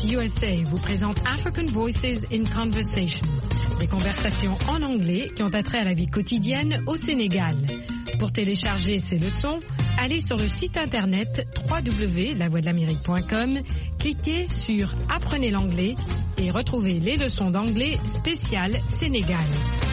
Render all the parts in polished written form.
USA vous présente African Voices in Conversation, des conversations en anglais qui ont attrait à la vie quotidienne au Sénégal. Pour télécharger ces leçons, allez sur le site internet www.lavoixdelamérique.com, cliquez sur Apprenez l'anglais et retrouvez les leçons d'anglais spéciales Sénégal.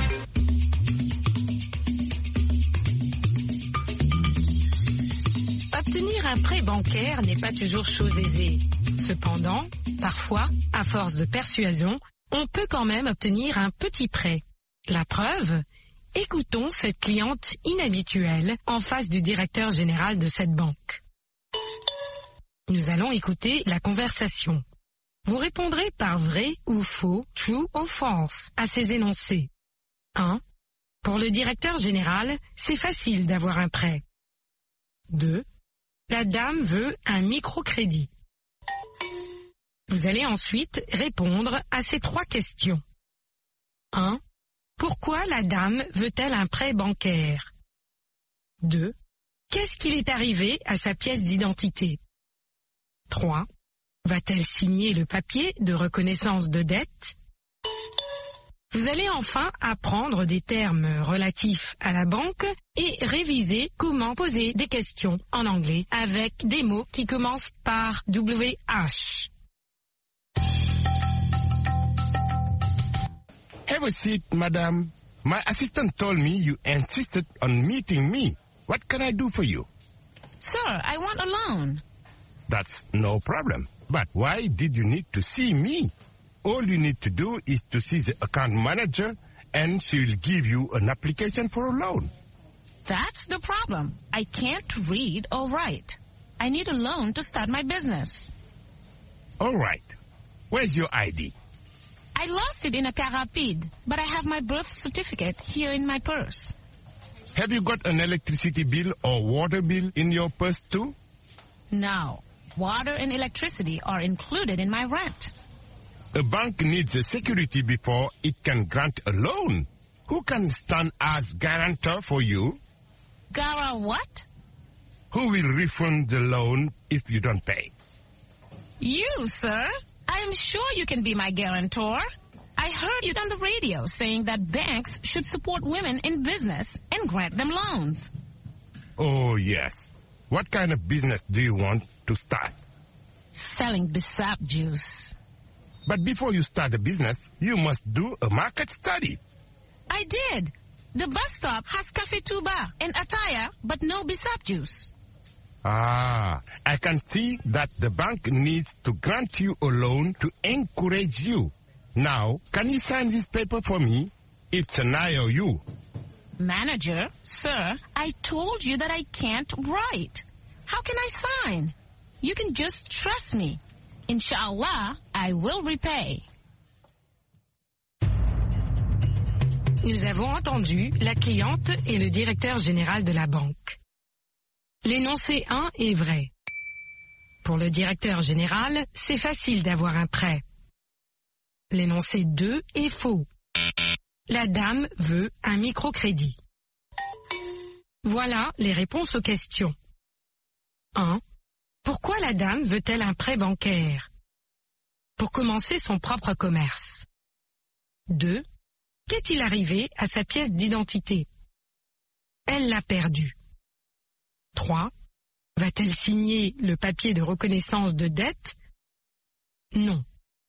Obtenir un prêt bancaire n'est pas toujours chose aisée. Cependant, parfois, à force de persuasion, on peut quand même obtenir un petit prêt. La preuve ? Écoutons cette cliente inhabituelle en face du directeur général de cette banque. Nous allons écouter la conversation. Vous répondrez par vrai ou faux, true ou false, à ces énoncés. 1. Pour le directeur général, c'est facile d'avoir un prêt. 2. La dame veut un microcrédit. Vous allez ensuite répondre à ces 3 questions. 1. Pourquoi la dame veut-elle un prêt bancaire? 2. Qu'est-ce qu'il est arrivé à sa pièce d'identité? 3. Va-t-elle signer le papier de reconnaissance de dette? Vous allez enfin apprendre des termes relatifs à la banque et réviser comment poser des questions en anglais avec des mots qui commencent par WH. Have a seat, madam. My assistant told me you insisted on meeting me. What can I do for you? Sir, I want a loan. That's no problem. But why did you need to see me? All you need to do is to see the account manager and she will give you an application for a loan. That's the problem. I can't read or write. I need a loan to start my business. All right. Where's your ID? I lost it in a car rapide, but I have my birth certificate here in my purse. Have you got an electricity bill or water bill in your purse too? No. Water and electricity are included in my rent. A bank needs a security before it can grant a loan. Who can stand as guarantor for you? Gara what? Who will refund the loan if you don't pay? You, sir. I'm sure you can be my guarantor. I heard you on the radio saying that banks should support women in business and grant them loans. Oh, yes. What kind of business do you want to start? Selling Bissap juice. But before you start a business, you must do a market study. I did. The bus stop has Cafe Tuba and Ataya, but no Bissap juice. Ah, I can see that the bank needs to grant you a loan to encourage you. Now, can you sign this paper for me? It's an IOU. Manager, sir, I told you that I can't write. How can I sign? You can just trust me. Inshallah, I will repay. Nous avons entendu la cliente et le directeur général de la banque. L'énoncé 1 est vrai. Pour le directeur général, c'est facile d'avoir un prêt. L'énoncé 2 est faux. La dame veut un microcrédit. Voilà les réponses aux questions. 1. Pourquoi la dame veut-elle un prêt bancaire? Pour commencer son propre commerce. 2. Qu'est-il arrivé à sa pièce d'identité? Elle l'a perdue. 3. Va-t-elle signer le papier de reconnaissance de dette? Non.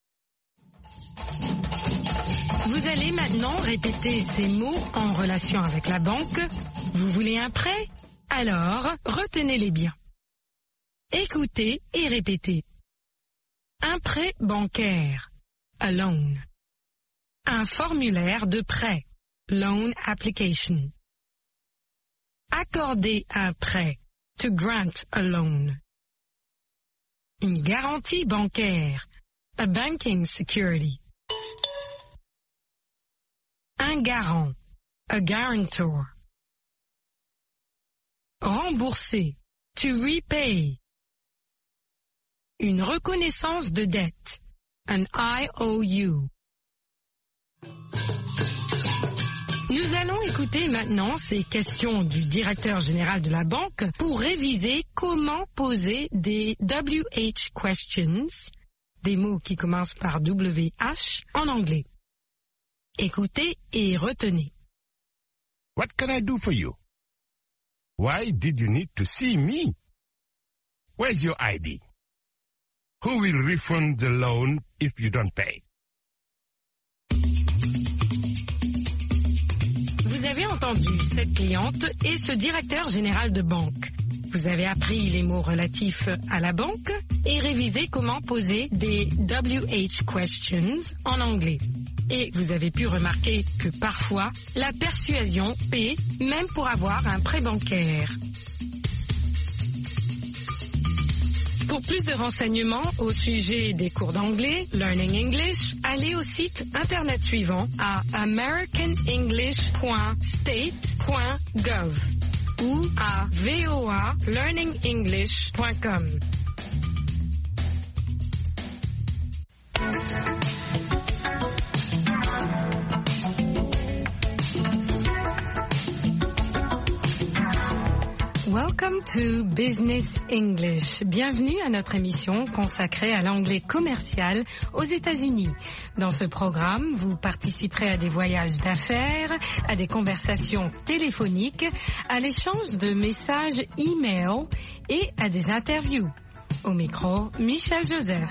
Vous allez maintenant répéter ces mots en relation avec la banque. Vous voulez un prêt? Alors, retenez-les bien. Écoutez et répétez. Un prêt bancaire, a loan. Un formulaire de prêt, loan application. Accorder un prêt, to grant a loan. Une garantie bancaire, a banking security. Un garant, a guarantor. Rembourser, to repay. Une reconnaissance de dette, an IOU. Nous allons écouter maintenant ces questions du directeur général de la banque pour réviser comment poser des WH questions, des mots qui commencent par WH en anglais. Écoutez et retenez. What can I do for you? Why did you need to see me? Where's your ID? Who will refund the loan if you don't pay? Vous avez entendu cette cliente et ce directeur général de banque. Vous avez appris les mots relatifs à la banque et révisé comment poser des WH questions en anglais. Et vous avez pu remarquer que parfois, la persuasion paie même pour avoir un prêt bancaire. Pour plus de renseignements au sujet des cours d'anglais, Learning English, allez au site internet suivant à americanenglish.state.gov ou à voalearningenglish.com. Welcome to Business English. Bienvenue à notre émission consacrée à l'anglais commercial aux États-Unis. Dans ce programme, vous participerez à des voyages d'affaires, à des conversations téléphoniques, à l'échange de messages e-mail et à des interviews. Au micro, Michel Joseph.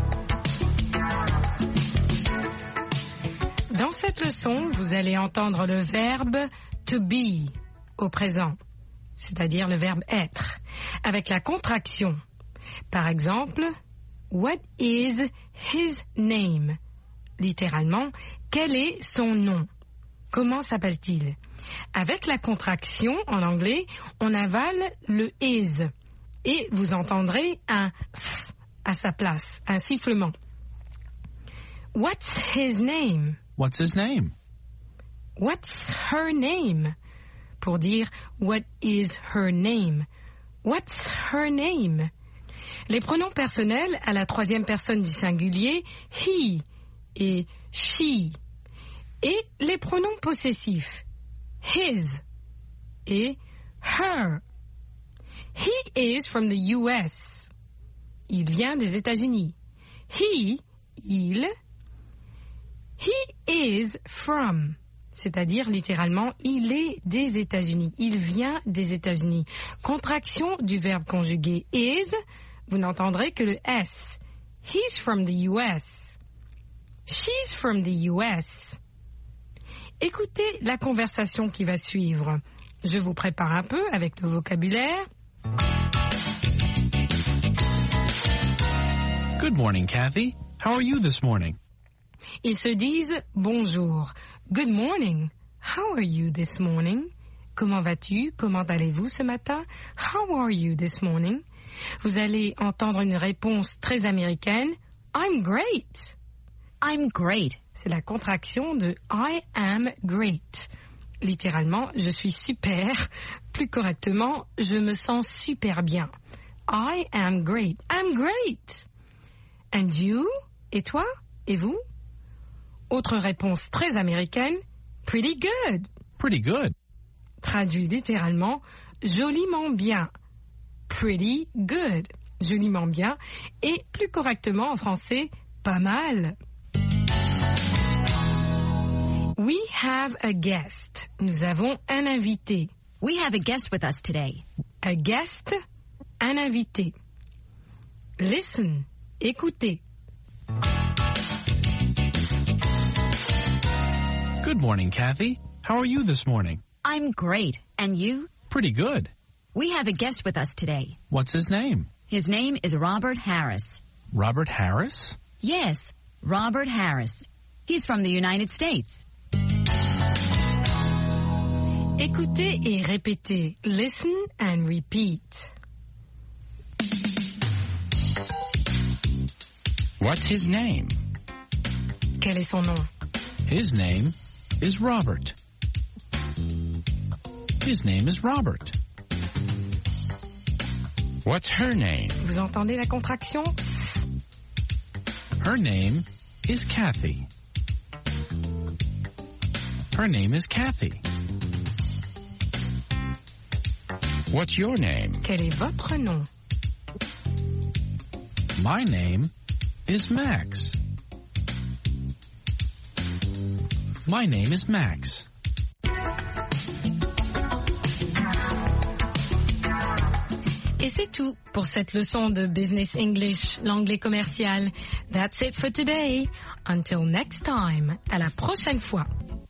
Dans cette leçon, vous allez entendre le verbe to be au présent, c'est-à-dire le verbe être, avec la contraction. Par exemple, what is his name? Littéralement, quel est son nom? Comment s'appelle-t-il? Avec la contraction, en anglais, on avale le is et vous entendrez un s à sa place, un sifflement. What's his name? What's his name? What's her name? Pour dire what is her name? What's her name? Les pronoms personnels à la troisième personne du singulier, he et she. Et les pronoms possessifs, his et her. He is from the US. Il vient des États-Unis. He, il. He is from. C'est-à-dire littéralement, il est des États-Unis. Il vient des États-Unis. Contraction du verbe conjugué is, vous n'entendrez que le S. He's from the US. She's from the US. Écoutez la conversation qui va suivre. Je vous prépare un peu avec le vocabulaire. Good morning, Kathy. How are you this morning? Ils se disent bonjour. Good morning. How are you this morning? Comment vas-tu? Comment allez-vous ce matin? How are you this morning? Vous allez entendre une réponse très américaine. I'm great. I'm great. C'est la contraction de I am great. Littéralement, je suis super. Plus correctement, je me sens super bien. I am great. I'm great. And you? Et toi? Et vous? Autre réponse très américaine, pretty good. Pretty good. Traduit littéralement, joliment bien. Pretty good. Joliment bien. Et plus correctement en français, pas mal. We have a guest. Nous avons un invité. We have a guest with us today. A guest, un invité. Listen, écoutez. Good morning, Kathy. How are you this morning? I'm great. And you? Pretty good. We have a guest with us today. What's his name? His name is Robert Harris. Robert Harris? Yes, Robert Harris. He's from the United States. Écoutez et répétez. Listen and repeat. What's his name? Quel est son nom? His name is Robert. His name is Robert. What's her name? Vous entendez la contraction? Her name is Kathy. Her name is Kathy. What's your name? Quel est votre nom? My name is Max? My name is Max. Et c'est tout pour cette leçon de Business English, l'anglais commercial. That's it for today. Until next time. À la prochaine fois.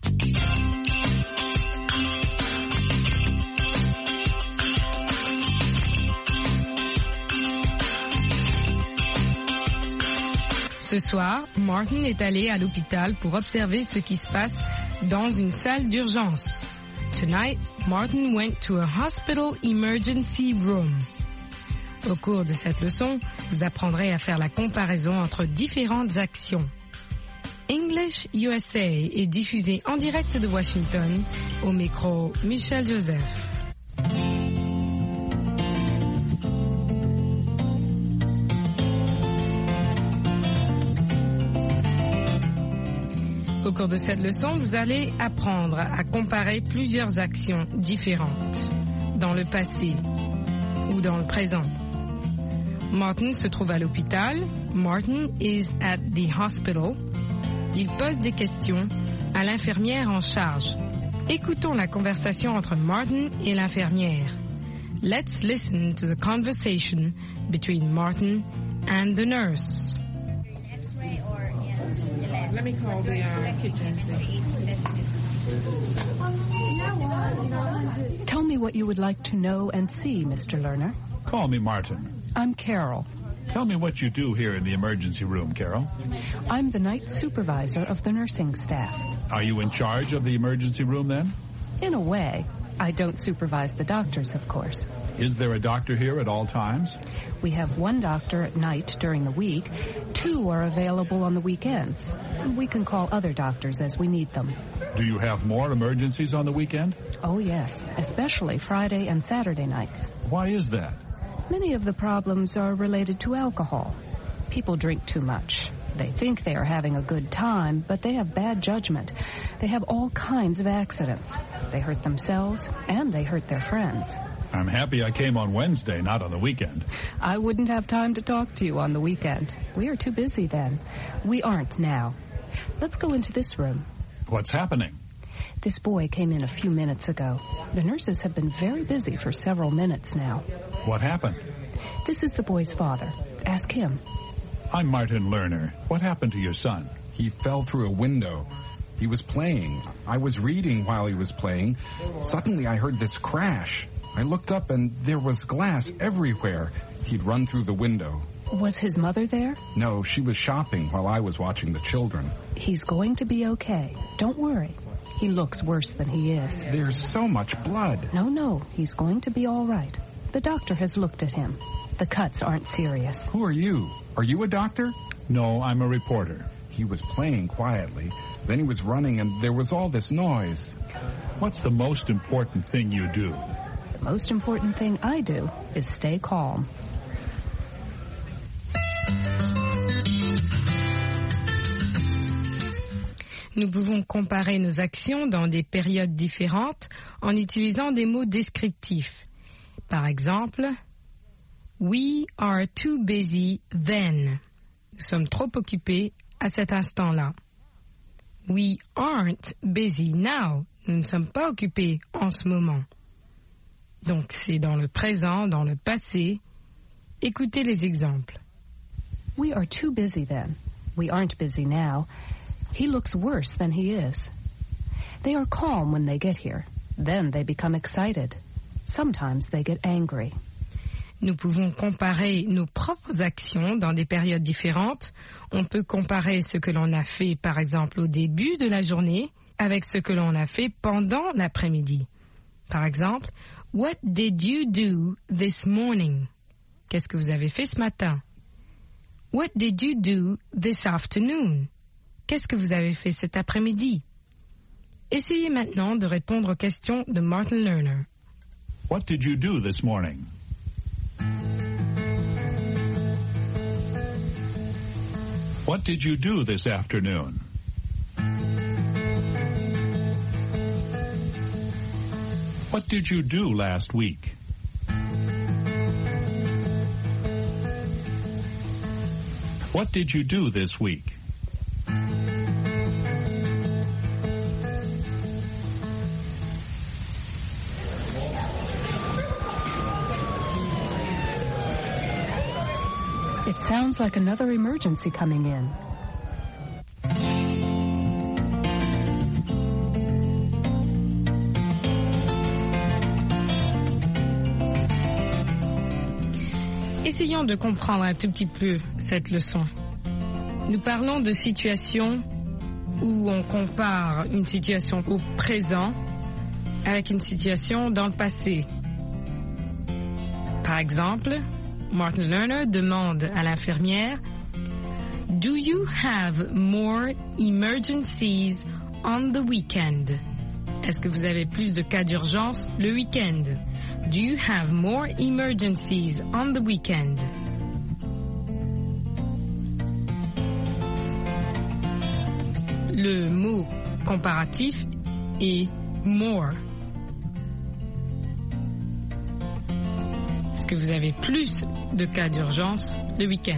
Ce soir, Martin est allé à l'hôpital pour observer ce qui se passe dans une salle d'urgence. Tonight, Martin went to a hospital emergency room. Au cours de cette leçon, vous apprendrez à faire la comparaison entre différentes actions. English USA est diffusé en direct de Washington, au micro Michel Joseph. Au cours de cette leçon, vous allez apprendre à comparer plusieurs actions différentes dans le passé ou dans le présent. Martin se trouve à l'hôpital. Martin is at the hospital. Il pose des questions à l'infirmière en charge. Écoutons la conversation entre Martin et l'infirmière. Let's listen to the conversation between Martin and the nurse. Let me call the kitchen. Tell me what you would like to know and see, Mr. Lerner. Call me Martin. I'm Carol. Tell me what you do here in the emergency room, Carol. I'm the night supervisor of the nursing staff. Are you in charge of the emergency room then? In a way. I don't supervise the doctors, of course. Is there a doctor here at all times? We have one doctor at night during the week. 2 are available on the weekends. We can call other doctors as we need them. Do you have more emergencies on the weekend? Oh, yes, especially Friday and Saturday nights. Why is that? Many of the problems are related to alcohol. People drink too much. They think they are having a good time, but they have bad judgment. They have all kinds of accidents. They hurt themselves, and they hurt their friends. I'm happy I came on Wednesday, not on the weekend. I wouldn't have time to talk to you on the weekend. We are too busy then. We aren't now. Let's go into this room. What's happening? This boy came in a few minutes ago. The nurses have been very busy for several minutes now. What happened? This is the boy's father. Ask him. I'm Martin Lerner. What happened to your son? He fell through a window. He was playing. I was reading while he was playing. Suddenly I heard this crash. I looked up and there was glass everywhere. He'd run through the window. Was his mother there? No, she was shopping while I was watching the children. He's going to be okay. Don't worry. He looks worse than he is. There's so much blood. No, he's going to be all right. The doctor has looked at him. The cuts aren't serious. Who are you? Are you a doctor? No, I'm a reporter. He was playing quietly. Then he was running and there was all this noise. What's the most important thing you do? The most important thing I do is stay calm. Nous pouvons comparer nos actions dans des périodes différentes en utilisant des mots descriptifs. Par exemple, we are too busy then. Nous sommes trop occupés à cet instant-là. We aren't busy now. Nous ne sommes pas occupés en ce moment. Donc c'est dans le présent, dans le passé. Écoutez les exemples. We are too busy then. We aren't busy now. He looks worse than he is. They are calm when they get here. Then they become excited. Sometimes they get angry. Nous pouvons comparer nos propres actions dans des périodes différentes. On peut comparer ce que l'on a fait, par exemple, au début de la journée avec ce que l'on a fait pendant l'après-midi. Par exemple, what did you do this morning? Qu'est-ce que vous avez fait ce matin? What did you do this afternoon? Qu'est-ce que vous avez fait cet après-midi? Essayez maintenant de répondre aux questions de Martin Lerner. What did you do this morning? What did you do this afternoon? What did you do last week? What did you do this week? It sounds like another emergency coming in. Essayons de comprendre un tout petit peu cette leçon. Nous parlons de situations où on compare une situation au présent avec une situation dans le passé. Par exemple, Martin Lerner demande à l'infirmière « Do you have more emergencies on the weekend ?» Est-ce que vous avez plus de cas d'urgence le week-end? Do you have more emergencies on the weekend? Le mot comparatif est more. Est-ce que vous avez plus de cas d'urgence le week-end?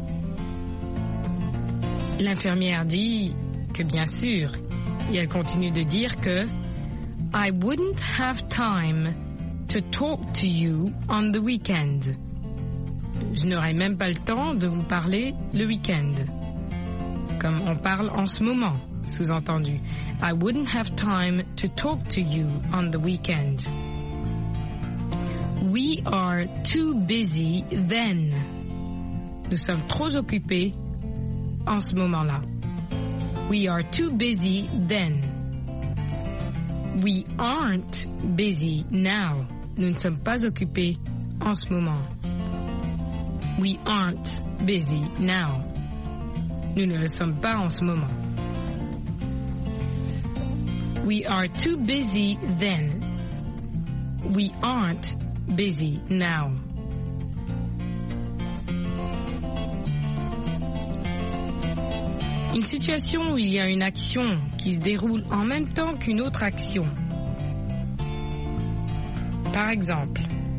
L'infirmière dit que bien sûr, et elle continue de dire que I wouldn't have time to talk to you on the weekend. Je n'aurai même pas le temps de vous parler le week-end. Comme on parle en ce moment, sous-entendu. I wouldn't have time to talk to you on the weekend. We are too busy then. Nous sommes trop occupés en ce moment-là. We are too busy then. We aren't busy now. Nous ne sommes pas occupés en ce moment. We aren't busy now. Nous ne le sommes pas en ce moment. We are too busy then. We aren't busy now. Une situation où il y a une action qui se déroule en même temps qu'une autre action. Par exemple,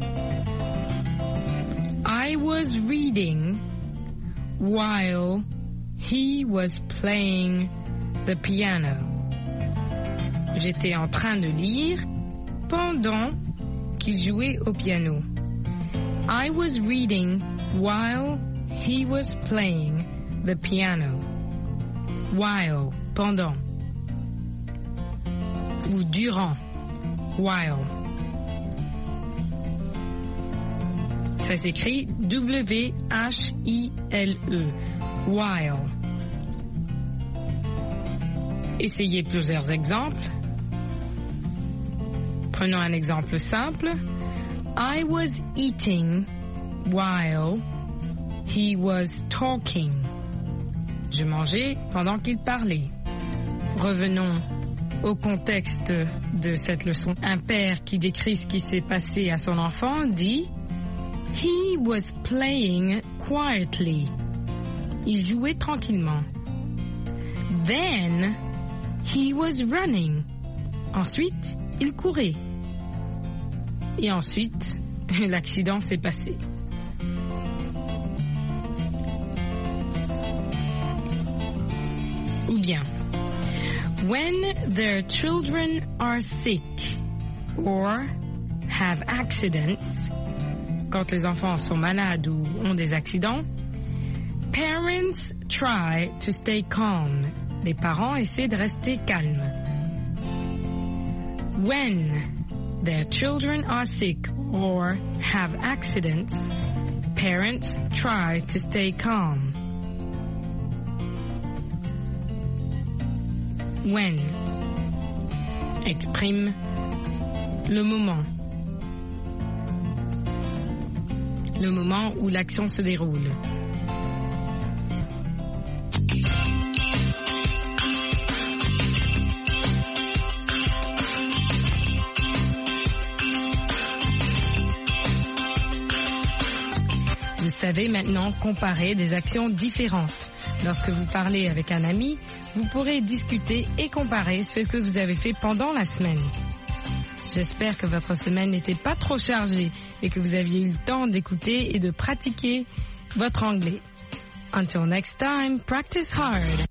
I was reading while he was playing the piano. J'étais en train de lire pendant qu'il jouait au piano. I was reading while he was playing the piano. While, pendant. Ou durant. While. Ça s'écrit W-H-I-L-E. While. Essayez plusieurs exemples. Prenons un exemple simple. I was eating while he was talking. Je mangeais pendant qu'il parlait. Revenons au contexte de cette leçon. Un père qui décrit ce qui s'est passé à son enfant dit « He was playing quietly ». Il jouait tranquillement. « Then, he was running ». Ensuite, il courait. Et ensuite, l'accident s'est passé. Ou bien, when their children are sick or have accidents, quand les enfants sont malades ou ont des accidents, parents try to stay calm. Les parents essaient de rester calmes. When their children are sick or have accidents, parents try to stay calm. When exprime le moment où l'action se déroule. Vous savez maintenant comparer des actions différentes. Lorsque vous parlez avec un ami, vous pourrez discuter et comparer ce que vous avez fait pendant la semaine. J'espère que votre semaine n'était pas trop chargée et que vous aviez eu le temps d'écouter et de pratiquer votre anglais. Until next time, practice hard.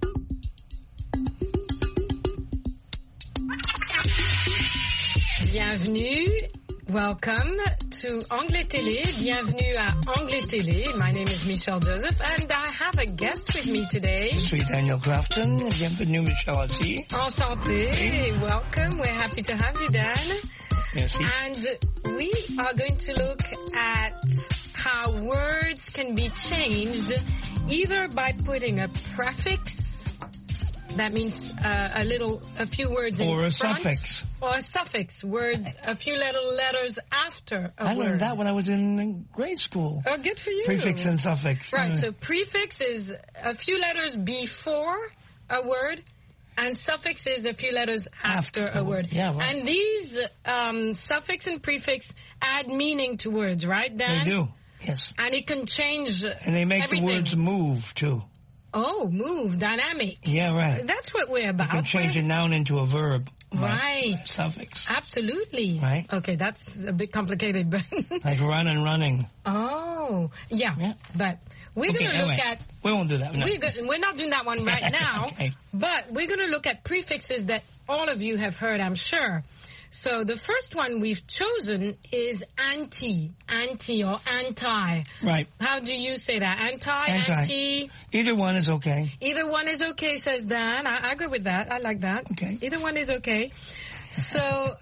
Bienvenue. Welcome to Anglais Télé. Bienvenue à Anglais Télé. My name is Michelle Joseph, and I have a guest with me today. Je suis Daniel Crafton. Bienvenue, Michelle aussi. Enchanté. Welcome. We're happy to have you, Dan. Merci. And we are going to look at how words can be changed either by putting a prefix, that means a few words in front. Or a suffix. Or a suffix, words, a few little letters after a word. I learned that when I was in grade school. Oh, good for you. Prefix and suffix. Right, so prefix is a few letters before a word, and suffix is a few letters after a word. Yeah, right. And these suffix and prefix add meaning to words, right, Dan? They do, yes. And it can change And they make everything. the words move, too. Oh, move, dynamic. Yeah, right. That's what we're about. You can change a noun into a verb. Right. Suffix. Absolutely. Right. Okay, that's a bit complicated, but... Like run and running. Oh, yeah. But we're going to look at... We won't do that. No. We're not doing that one right now, Okay. but we're going to look at prefixes that all of you have heard, I'm sure. So the first one we've chosen is anti or anti. Right. How do you say that? Anti? Either one is okay. Either one is okay, says Dan. I agree with that. I like that. Okay. Either one is okay. So,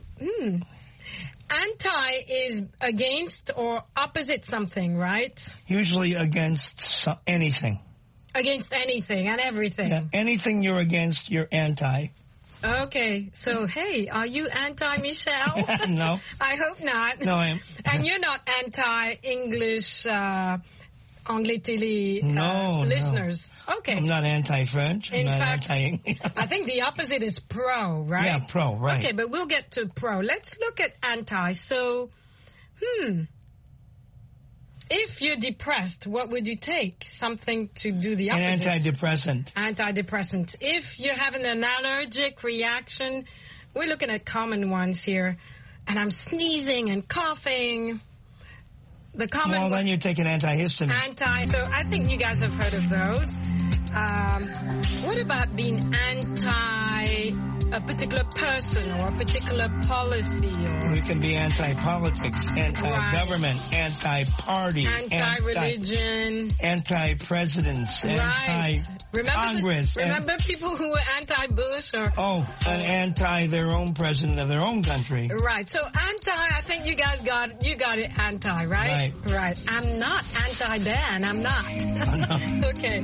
anti is against or opposite something, right? Usually against anything. Against anything and everything. Yeah, anything you're against, you're anti. Okay, so hey, are you anti-Michelle? No. I hope not. No, I am. And you're not anti-English, Anglais Télé listeners? No. Okay. I'm not anti-French. In I'm not fact, anti-English. I think the opposite is pro, right? Yeah, pro, right. Okay, but we'll get to pro. Let's look at anti. So, if you're depressed, what would you take? Something to do the opposite. An antidepressant. Antidepressant. If you're having an allergic reaction, we're looking at common ones here. And I'm sneezing and coughing. The common Well, then you take an antihistamine. So I think you guys have heard of those. What about being anti a particular person or a particular policy? Or We can be anti-politics, anti-government, anti-party, anti-religion, anti-presidents, anti-Congress. Remember people who were anti-Bush or... Oh, and anti their own president of their own country. Right. So anti, I think you guys got it anti, right? Right. I'm not anti-Dan. I'm not. Oh, no. Okay.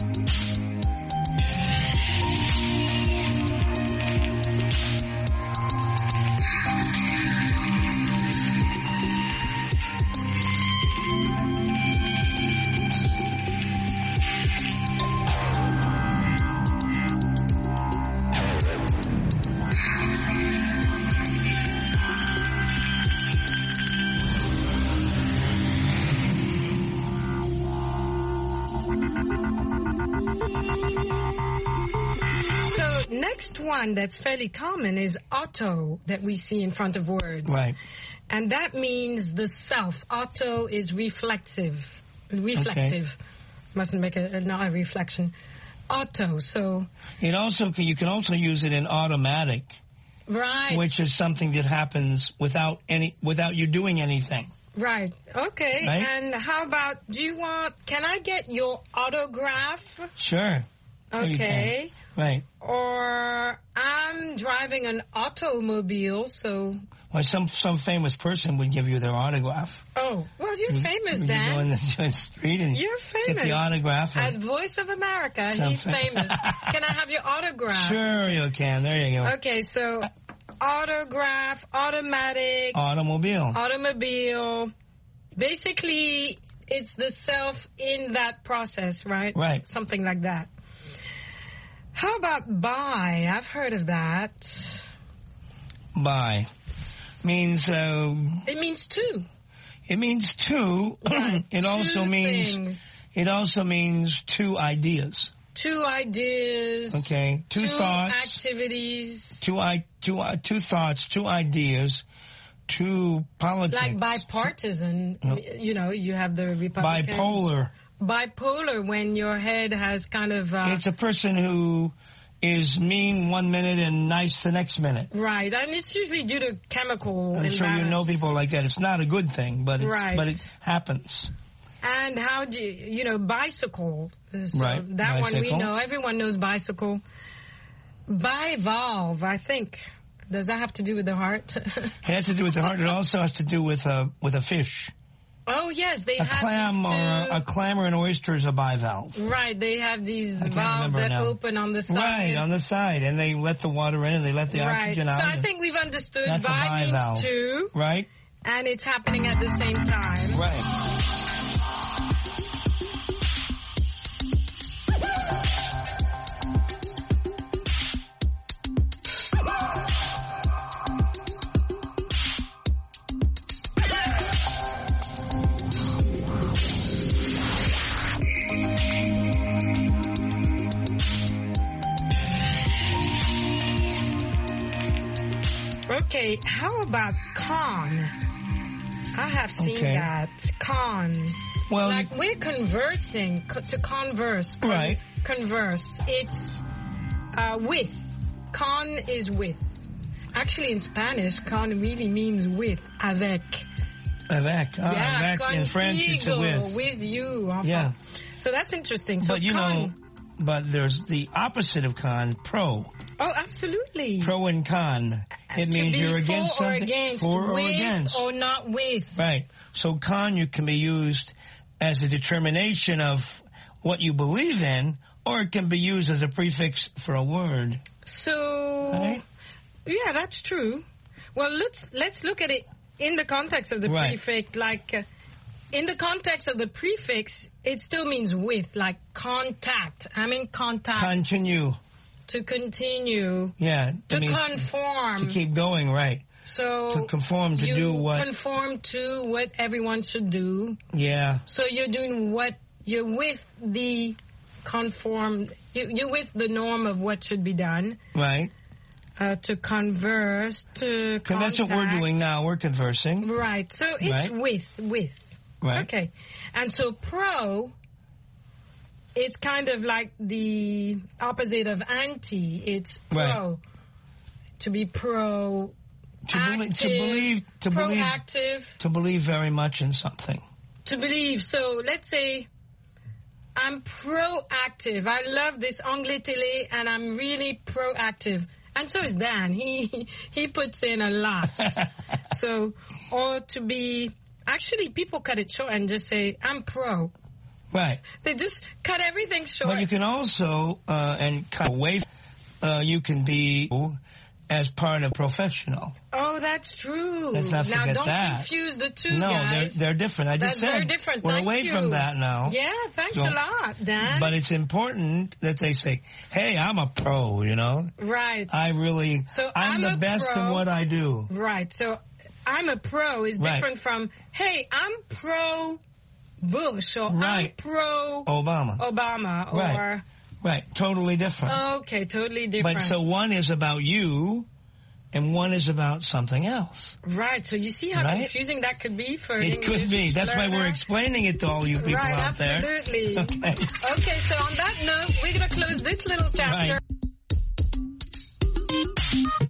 Next one that's fairly common is auto that we see in front of words. Right. And that means the self. Auto is reflective. Reflective. Okay. Mustn't make not a reflection. Auto, so... You can also use it in automatic. Right. Which is something that happens without you doing anything. Right. Okay. Right? And how about, can I get your autograph? Sure. Okay. Right. Or I'm driving an automobile, so... Well, some famous person would give you their autograph. Oh, well, you're famous, Dan. You go in the street and you're famous. Get the autograph. At Voice of America, he's famous. Can I have your autograph? Sure you can. There you go. Okay, so autograph, automatic... Automobile. Basically, it's the self in that process, right? Right. Something like that. How about by? I've heard of that. By means it means two. It means two. Right. It also means two ideas. Two ideas. Okay. Two thoughts. Activities. Two thoughts. Two ideas. Two politics. Like bipartisan. You know, you have the Republicans. Bipolar. bipolar when your head has kind of... It's a person who is mean 1 minute and nice the next minute. Right, and it's usually due to chemical I'm imbalance. sure you know people like that. It's not a good thing, but it happens. And how do you bicycle? So right. That bicycle. one we know. Everyone knows bicycle. Bivalve, I think. Does that have to do with the heart? It has to do with the heart. It also has to do with a fish. Oh yes, they have a clam or an oyster is a bivalve. Right, they have these valves that open on the side. Right, on the side, and they let the water in and they let the oxygen out. So I think we've understood. That's Bi a bivalve. means two. Right. And it's happening at the same time. Right. Okay, how about con? I have seen that. Con. Well, like we're conversing, to converse. Right. Converse. It's with. Con is with. Actually, in Spanish, con really means with. Avec. Avec. Yeah, avec. In French, it's with. With you. Yeah. So that's interesting. So but but there's the opposite of con, pro. Oh, absolutely. Pro and con. It means you're against something. For or against. Or not with. Right. So con you can be used as a determination of what you believe in, or it can be used as a prefix for a word. So, right? Yeah, that's true. Well, let's look at it in the context of the prefix. Like, in the context of the prefix, it still means with, like contact. I'm in contact. Continue. To continue. Yeah. To conform. To keep going, right. So to conform, to do what? Conform to what everyone should do. Yeah. So you're doing what, you're with the conform, you're with the norm of what should be done. Right. To converse, to contact. That's what we're doing now, we're conversing. Right. So it's with. Right. Okay. And so pro, it's kind of like the opposite of anti. It's pro. Right. To be pro. Proactive. To believe very much in something. To believe. So let's say I'm proactive. I love this Anglais Télé and I'm really proactive. And so is Dan. He puts in a lot. So, or to be, actually people cut it short and just say, I'm pro. Right. They just cut everything short. But you can also, and cut away, you can be as part of professional. Oh, that's true. Let's not forget that. Now, don't confuse the two, no, guys. they're different. I just said they're different. We're Thank away you. from that now. Yeah, thanks a lot, Dan. But it's important that they say, hey, I'm a pro, you know? Right. I'm the best in what I do. Right. So I'm a pro is different from, hey, I'm pro Bush or I'm pro Obama or... Right, totally different. Okay, totally different. But so one is about you, and one is about something else. Right, so you see how confusing that could be for an English It could be. That's why we're explaining it to all you people out there. Right, absolutely. Okay, so on that note, we're going to close this little chapter. Right.